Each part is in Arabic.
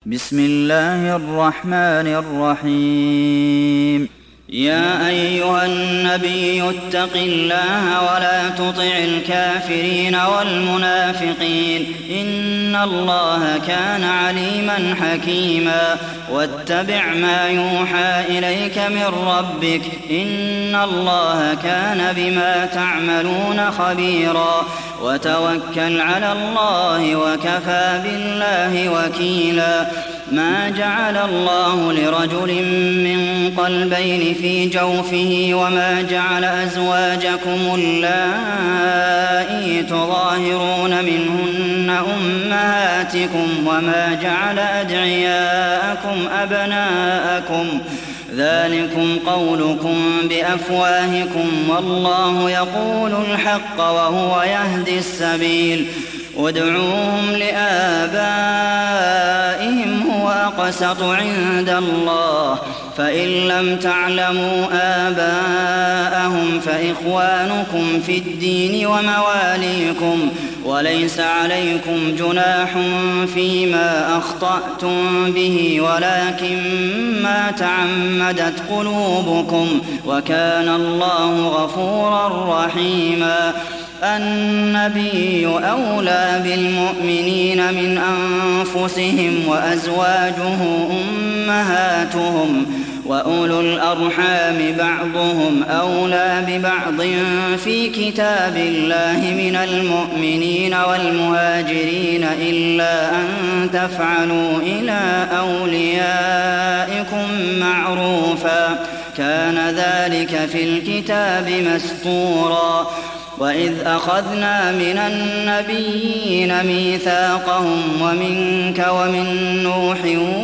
بسم الله الرحمن الرحيم. يا أيها النبي اتق الله ولا تطع الكافرين والمنافقين إن الله كان عليما حكيما. واتبع ما يوحى إليك من ربك إن الله كان بما تعملون خبيرا. وتوكل على الله وكفى بالله وكيلا. ما جعل الله لرجل من قلبين في جوفه وما جعل أزواجكم اللائي تظاهرون منهن أمهاتكم وما جعل أدعياءكم أبناءكم ذلكم قولكم بأفواهكم والله يقول الحق وهو يهدي السبيل. ادعوهم لآبائهم هو أقسط عند الله فإن لم تعلموا آباءهم فإخوانكم في الدين ومواليكم وليس عليكم جناح فيما أخطأتم به ولكن ما تعمدت قلوبكم وكان الله غفورا رحيما. النبي أولى بالمؤمنين من أنفسهم وأزواجه أمهاتهم وأولو الأرحام بعضهم أولى ببعض في كتاب الله من المؤمنين والمهاجرين إلا أن تفعلوا إلى أوليائكم معروفا كان ذلك في الكتاب مسطورا. وإذ أخذنا من النبيين ميثاقهم ومنك ومن نوح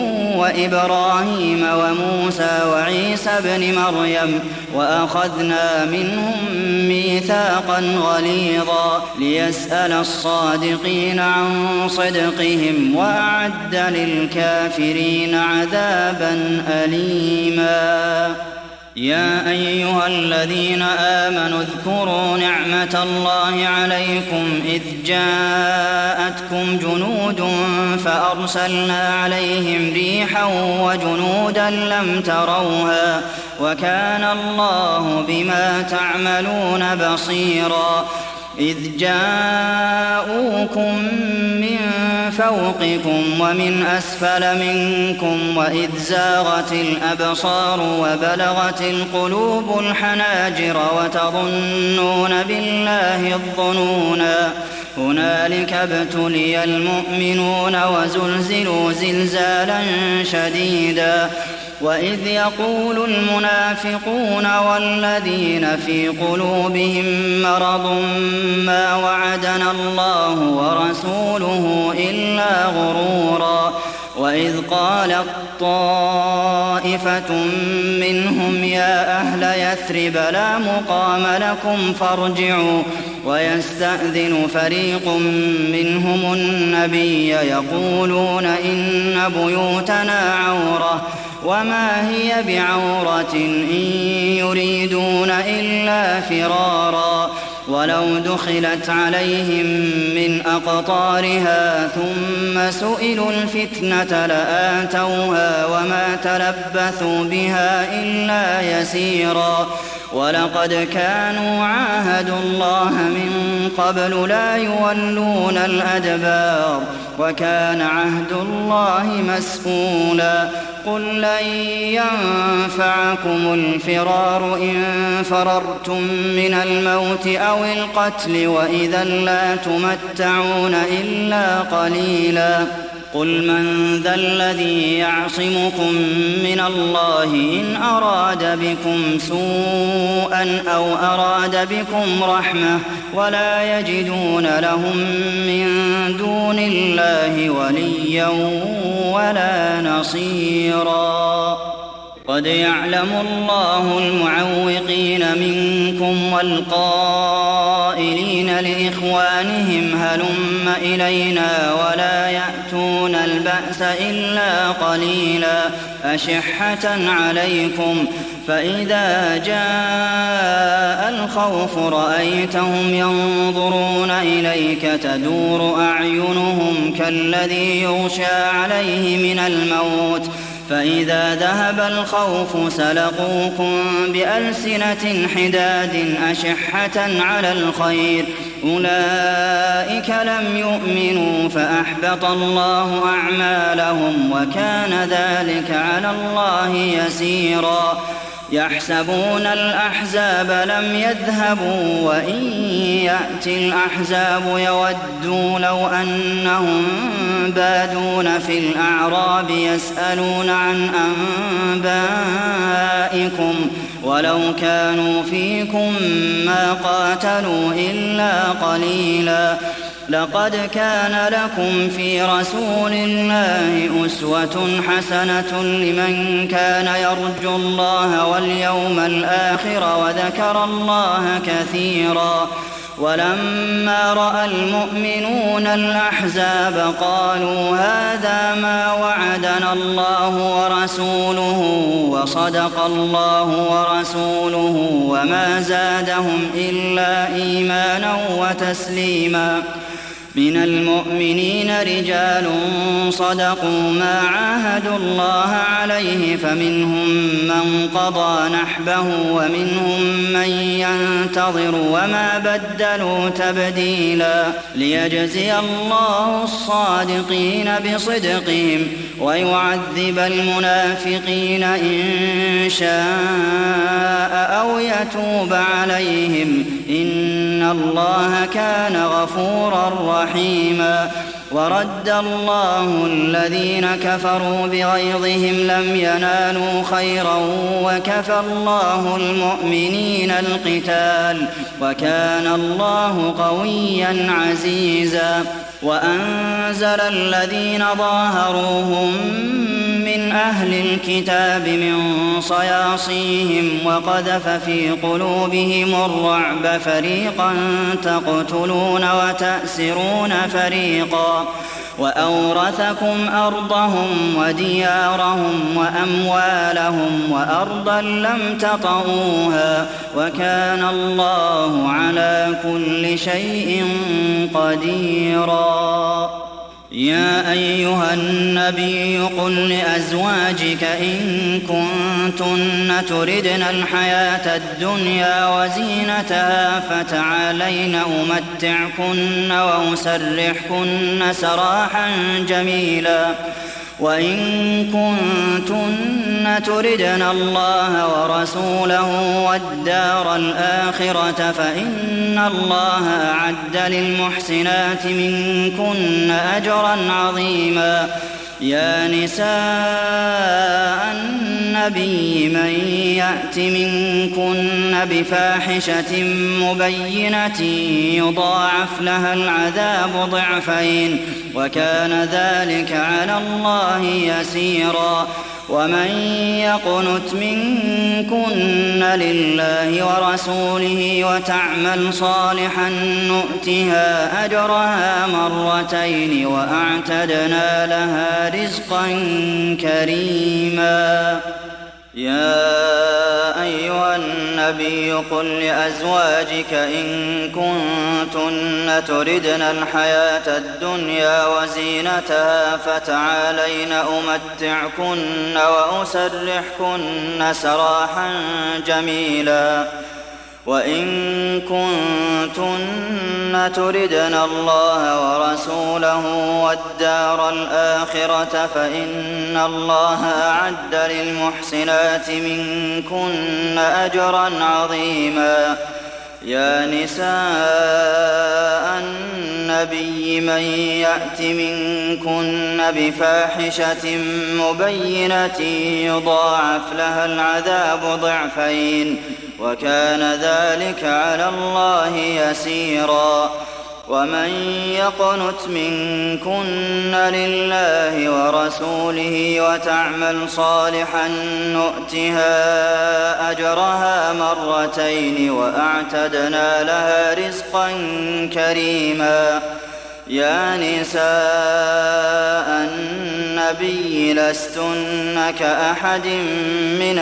وإبراهيم وموسى وعيسى ابن مريم وأخذنا منهم ميثاقا غليظا ليسأل الصادقين عن صدقهم وأعد للكافرين عذابا أليما. يا أيها الذين آمنوا اذكروا نعمة الله عليكم إذ جاءتكم جنود فأرسلنا عليهم ريحا وجنودا لم تروها وكان الله بما تعملون بصيرا. إذ جاءوكم من فوقكم ومن أسفل منكم وإذ زاغت الأبصار وبلغت القلوب الحناجر وتظنون بالله الظنونا. هنالك ابتلي المؤمنون وزلزلوا زلزالا شديدا. وإذ يقول المنافقون والذين في قلوبهم مرض ما وعدنا الله ورسوله إلا غرورا. وإذ قالت طائفة منهم يا أهل يثرب لا مقام لكم فارجعوا ويستأذن فريق منهم النبي يقولون إن بيوتنا عورة وما هي بعورة إن يريدون إلا فرارا. ولو دخلت عليهم من أقطارها ثم سئلوا الفتنة لآتوها وما تلبثوا بها إلا يسيرا. ولقد كانوا عاهدوا الله من قبل لا يولون الأدبار وكان عهد الله مسئولا. قل لن ينفعكم الفرار إن فررتم من الموت أو القتل وإذا لا تمتعون إلا قليلا. قل من ذا الذي يعصمكم من الله إن أراد بكم سوءا أو أراد بكم رحمة ولا يجدون لهم من دون الله وليا ولا نصيرا. قد يعلم الله المعوقين منكم والقائلين لإخوانهم هلم إلينا ولا يأتون البأس البأس إلا قليلا أشحة عليكم فإذا جاء الخوف رأيتهم ينظرون إليك تدور أعينهم كالذي يغشى عليه من الموت فإذا ذهب الخوف سلقوكم بألسنة حداد أشحة على الخير أولئك لم يؤمنوا فأحبط الله أعمالهم وكان ذلك على الله يسيرا يحسبون الأحزاب لم يذهبوا وإن يأتي الأحزاب يودوا لو أنهم بادون في الأعراب يسألون عن أنبائكم ولو كانوا فيكم ما قاتلوا إلا قليلا لقد كان لكم في رسول الله أسوة حسنة لمن كان يرجو الله واليوم الآخر وذكر الله كثيرا ولما رأى المؤمنون الأحزاب قالوا هذا ما وعدنا الله ورسوله وصدق الله ورسوله وما زادهم إلا إيمانا وتسليما من المؤمنين رجال صدقوا ما عاهدوا الله عليه فمنهم من قضى نحبه ومنهم من ينتظر وما بدلوا تبديلا ليجزي الله الصادقين بصدقهم ويعذب المنافقين إن شاء أو يتوب عليهم إن الله كان غفورا رحيما ورد الله الذين كفروا بغيظهم لم ينالوا خيرا وكفى الله المؤمنين القتال وكان الله قويا عزيزا وأنزل الذين ظاهروهم من أهل الكتاب من صياصيهم وقذف في قلوبهم الرعب فريقا تقتلون وتأسرون فريقا وأورثكم أرضهم وديارهم وأموالهم وأرضا لم تطئوها وكان الله على كل شيء قديرا يا أيها النبي قل لأزواجك إن كنتن تردن الحياة الدنيا وزينتها فتعالين أمتعكن وأسرحكن سراحا جميلا وإن كنتن تردن الله ورسوله والدار الآخرة فإن الله أعد للمحسنات منكن أجرا عظيما يا نساء النبي من يأت منكن بفاحشة مبينة يضاعف لها العذاب ضعفين وكان ذلك على الله يسيرا ومن يقنت منكن لله ورسوله وتعمل صالحا نؤتها أجرها مرتين وأعتدنا لها رزقا كريما يا أيها النبي قل لأزواجك إن كنتن تردن الحياة الدنيا وزينتها فتعالين أمتعكن وأسرحكن سراحا جميلا وإن كنتن تردن الله ورسوله والدار الآخرة فإن الله أعد للمحسنات منكن أجرا عظيما يا نساء النبي من يأت منكن بفاحشة مبينة يضاعف لها العذاب ضعفين وكان ذلك على الله يسيرا ومن يقنت منكن لله ورسوله وتعمل صالحا نؤتها أجرها مرتين وأعتدنا لها رزقا كريما يا نساء النبي لستن كأحد من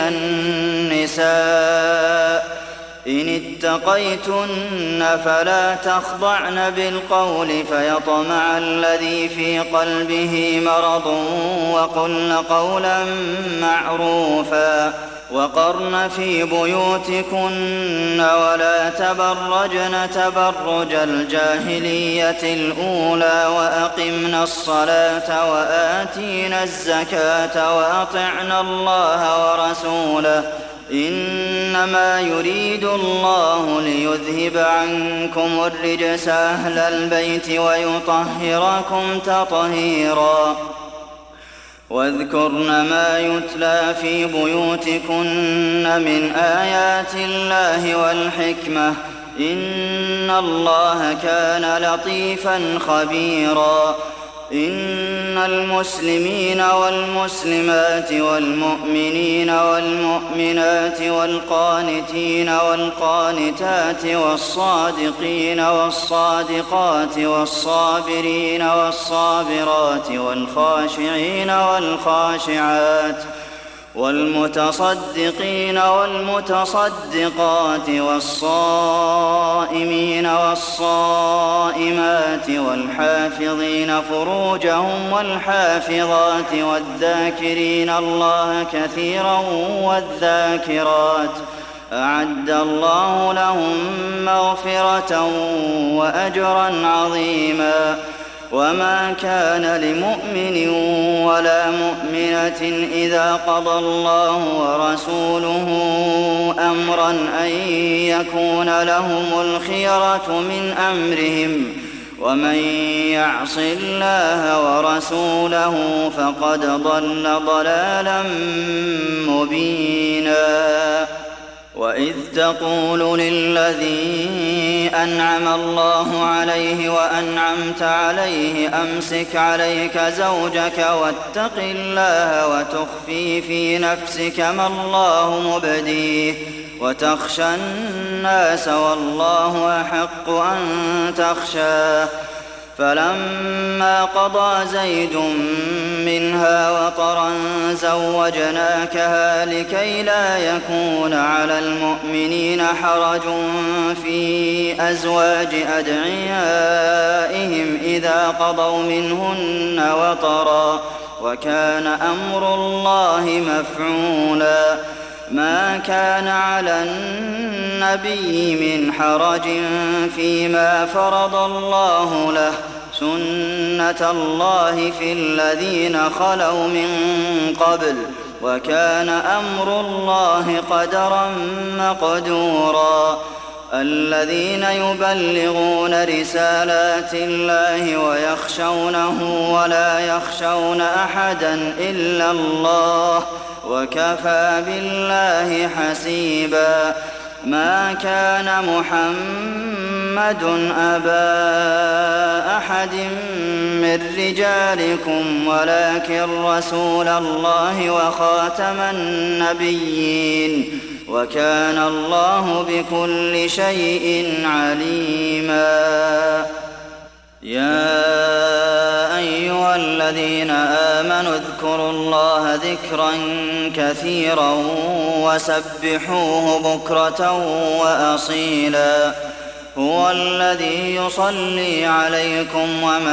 النساء إن اتقيتن فلا تخضعن بالقول فيطمع الذي في قلبه مرض وقلن قولا معروفا وقرن في بيوتكن ولا تبرجن تبرج الجاهلية الأولى وأقمن الصلاة وآتينا الزكاة وأطعن الله ورسوله إنما يريد الله ليذهب عنكم الرجس أهل البيت ويطهركم تطهيرا واذكرن ما يتلى في بيوتكن من آيات الله والحكمة إن الله كان لطيفا خبيرا إن المسلمين والمسلمات والمؤمنين والمؤمنات والقانتين والقانتات والصادقين والصادقات والصابرين والصابرات والخاشعين والخاشعات والمتصدقين والمتصدقات والصائمين والصائمات والحافظين فروجهم والحافظات والذاكرين الله كثيرا والذاكرات أعد الله لهم مغفرة وأجرا عظيما وما كان لمؤمن ولا مؤمنة إذا قضى الله ورسوله أمرا أن يكون لهم الخيرة من أمرهم ومن يعص الله ورسوله فقد ضل ضلالا مبينا وإذ تقول للذي أنعم الله عليه وأنعمت عليه أمسك عليك زوجك واتق الله وتخفي في نفسك ما الله مبديه وتخشى الناس والله أحق أن تخشاه فلما قضى زيد منها وطرا زوجناكها لكي لا يكون على المؤمنين حرج في أزواج أدعيائهم إذا قضوا منهن وطرا وكان أمر الله مفعولا ما كان على النبي من حرج فيما فرض الله له سنة الله في الذين خلوا من قبل وكان أمر الله قدرا مقدورا الذين يبلغون رسالات الله ويخشونه ولا يخشون أحدا إلا الله وكفى بالله حسيبا ما كان محمد أبا أحد من رجالكم ولكن رسول الله وخاتم النبيين وكان الله بكل شيء عليما يا أيها الذين آمنوا اذكروا الله ذكرا كثيرا وسبحوه بكرة وأصيلا هو الذي يصلي عليكم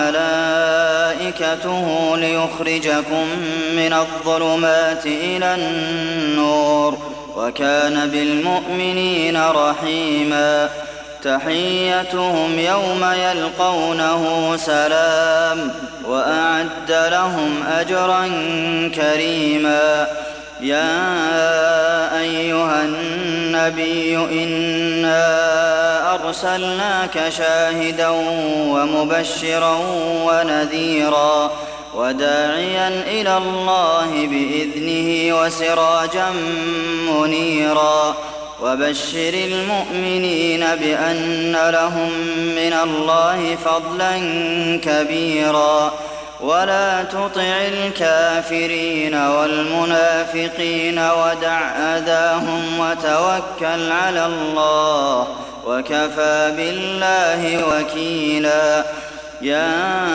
وملائكته ليخرجكم من الظلمات إلى النور وكان بالمؤمنين رحيما تحيتهم يوم يلقونه سلام وأعد لهم أجرا كريما يا أيها النبي إنا أرسلناك شاهدا ومبشرا ونذيرا وداعيا إلى الله بإذنه وسراجا منيرا وبشر المؤمنين بأن لهم من الله فضلا كبيرا ولا تطع الكافرين والمنافقين ودع أذاهم وتوكل على الله وكفى بالله وكيلا يا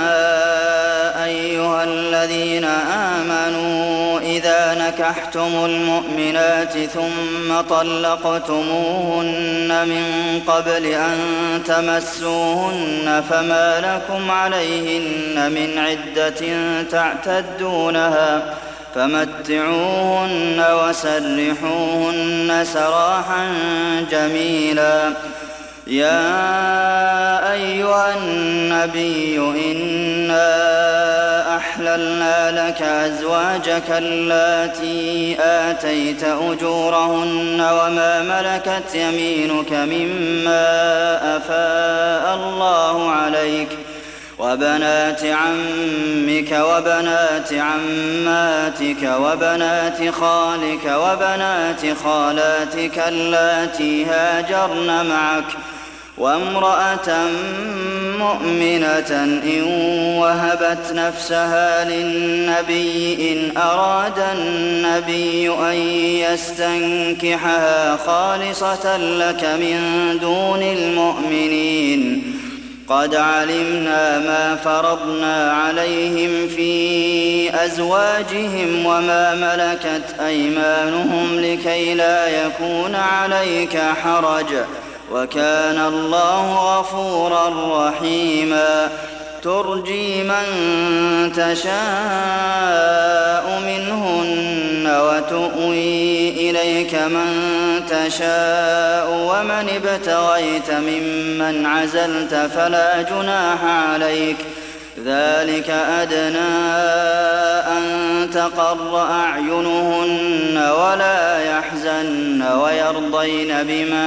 أيها الذين آمنوا إذا نكحتم المؤمنات ثم طلقتموهن من قبل أن تمسوهن فما لكم عليهن من عدة تعتدونها فمتعوهن وسرحوهن سراحا جميلا. يا أيها النبي إنا أحللنا لك أزواجك اللاتي آتيت أجورهن وما ملكت يمينك مما أفاء الله عليك وبنات عمك وبنات عماتك وبنات خالك وبنات خالاتك اللاتي هاجرن معك وامرأة مؤمنة إن وهبت نفسها للنبي إن أراد النبي أن يستنكحها خالصة لك من دون المؤمنين. قد علمنا ما فرضنا عليهم في أزواجهم وما ملكت أيمانهم لكي لا يكون عليك حرج وكان الله غفورا رحيما. ترجي من تشاء منهن وتؤوي إليك من تشاء ومن ابتغيت ممن عزلت فلا جناح عليك ذلك أدنى أن تقر أعينهن ولا يحزن ويرضين بما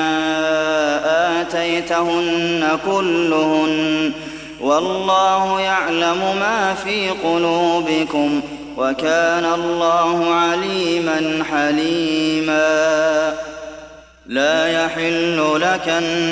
آتيتهن كلهن والله يعلم ما في قلوبكم وكان الله عليما حليما. لا يحل لك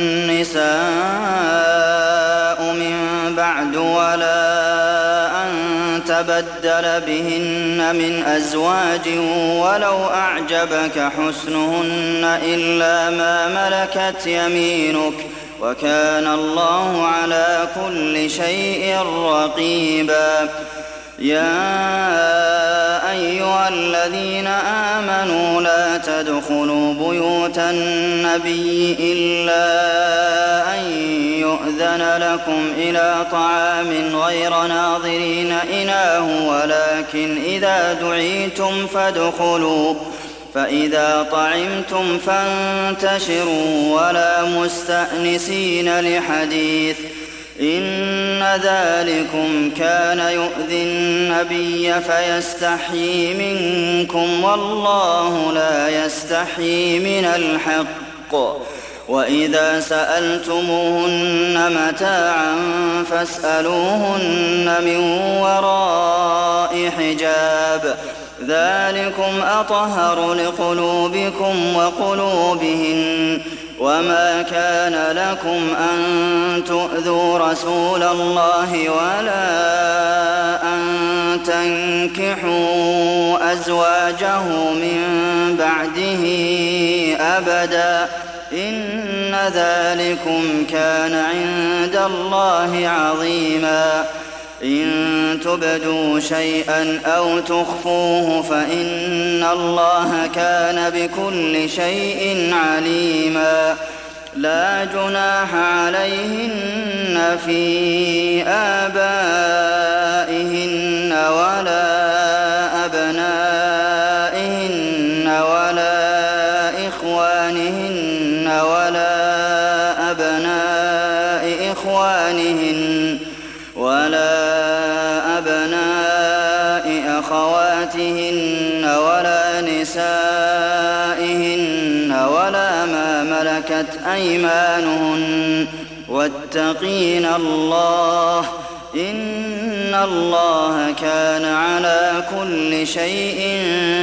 النساء من بعد ولا أن تبدل بهن من أزواج ولو أعجبك حسنهن إلا ما ملكت يمينك وكان الله على كل شيء رقيبا. يا أيها الذين آمنوا لا تدخلوا بيوت النبي إلا أن يؤذن لكم إلى طعام غير ناظرين إناه ولكن إذا دعيتم فادخلوا فإذا طعمتم فانتشروا ولا مستأنسين لحديث إن ذلكم كان يؤذي النبي فيستحيي منكم والله لا يستحيي من الحق. وإذا سألتموهن متاعا فاسألوهن من وراء حجاب ذلكم أطهر لقلوبكم وقلوبهن. وما كان لكم أن تؤذوا رسول الله ولا أن تنكحوا أزواجه من بعده أبدا إن ذلكم كان عند الله عظيما. إن تبدوا شيئا أو تخفوه فإن الله كان بكل شيء عليما. لا جناح عليهن في آبائهن ولا أبنائهن ولا إخوانهن ولا أبناء إخوانهن ولا أبناء أخواتهن ولا نسائهن ولا ما ملكت أيمانهن واتقين الله إن الله كان على كل شيء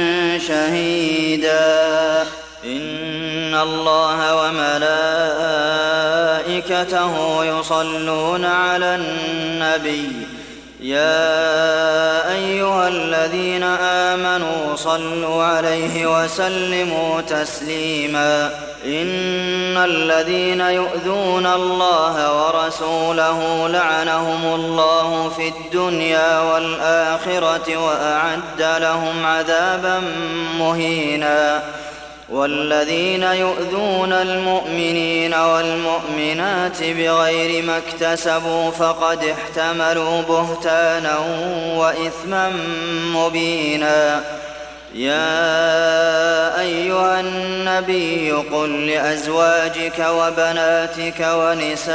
شهيدا. إن الله وملائكته يصلون على النبي يا أيها الذين آمنوا صلوا عليه وسلموا تسليما إن الذين يؤذون الله ورسوله لعنهم الله في الدنيا والآخرة وأعد لهم عذابا مهينا والذين يؤذون المؤمنين والمؤمنات بغير ما اكتسبوا فقد احتملوا بهتانا وإثما مبينا يا أيها النبي قل لأزواجك وبناتك ونساء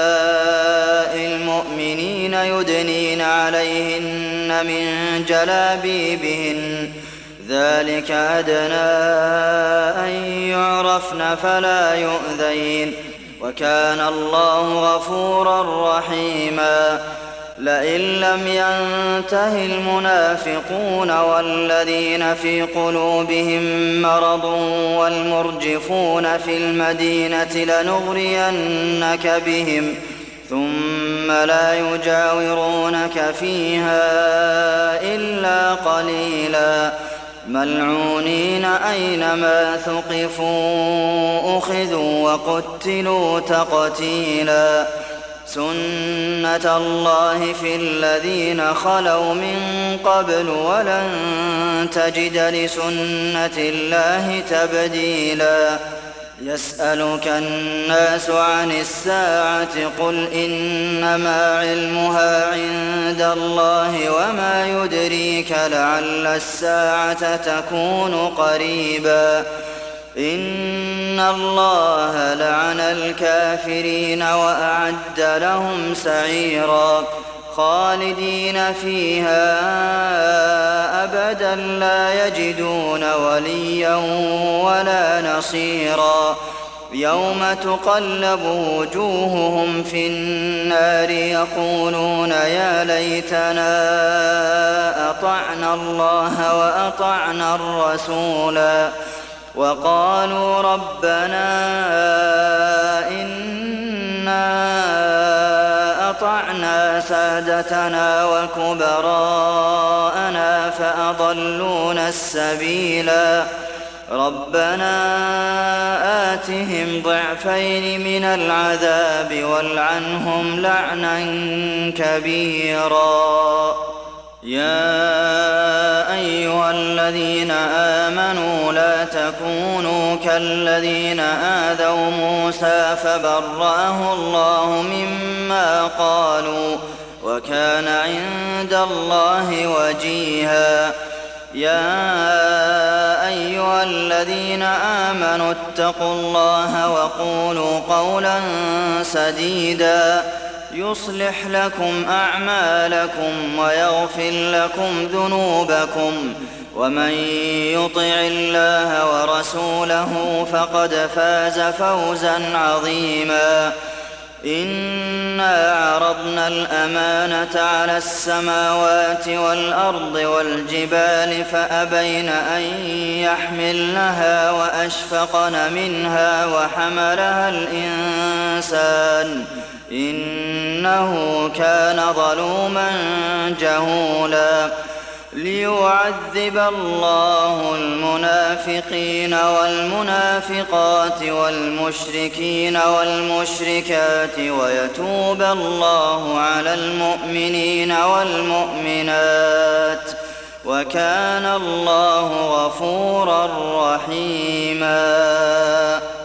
المؤمنين يدنين عليهن من جلابيبهن ذلك أدنى أن يعرفن فلا يؤذين وكان الله غفورا رحيما لئن لم ينته المنافقون والذين في قلوبهم مرض والمرجفون في المدينة لنغرينك بهم ثم لا يجاورونك فيها إلا قليلا ملعونين أينما ثقفوا أخذوا وقتلوا تقتيلا سنة الله في الذين خلوا من قبل ولن تجد لسنة الله تبديلا يسألك الناس عن الساعة قل إنما علمها عند الله وما يدريك لعل الساعة تكون قريبا إن الله لعن الكافرين وأعد لهم سعيرا خالدين فيها أبدا لا يجدون وليا ولا نصيرا يوم تقلب وجوههم في النار يقولون يا ليتنا أطعنا الله وأطعنا الرسولا وقالوا ربنا إنا أطعنا سادتنا وكبراءنا فأضلونا السبيلا ربنا آتهم ضعفين من العذاب والعنهم لعنا كبيرا يا أيها الذين آمنوا لا تكونوا كالذين آذوا موسى فبرأه الله مما قالوا وكان عند الله وجيها يا أيها الذين آمنوا اتقوا الله وقولوا قولا سديدا يصلح لكم أعمالكم ويغفر لكم ذنوبكم ومن يطع الله ورسوله فقد فاز فوزا عظيما إنا عرضنا الأمانة على السماوات والأرض والجبال فأبين أن يحملنها وأشفقن منها وحملها الإنسان إنه كان ظلوما جهولا ليعذب الله المنافقين والمنافقات والمشركين والمشركات ويتوب الله على المؤمنين والمؤمنات وكان الله غفورا رحيما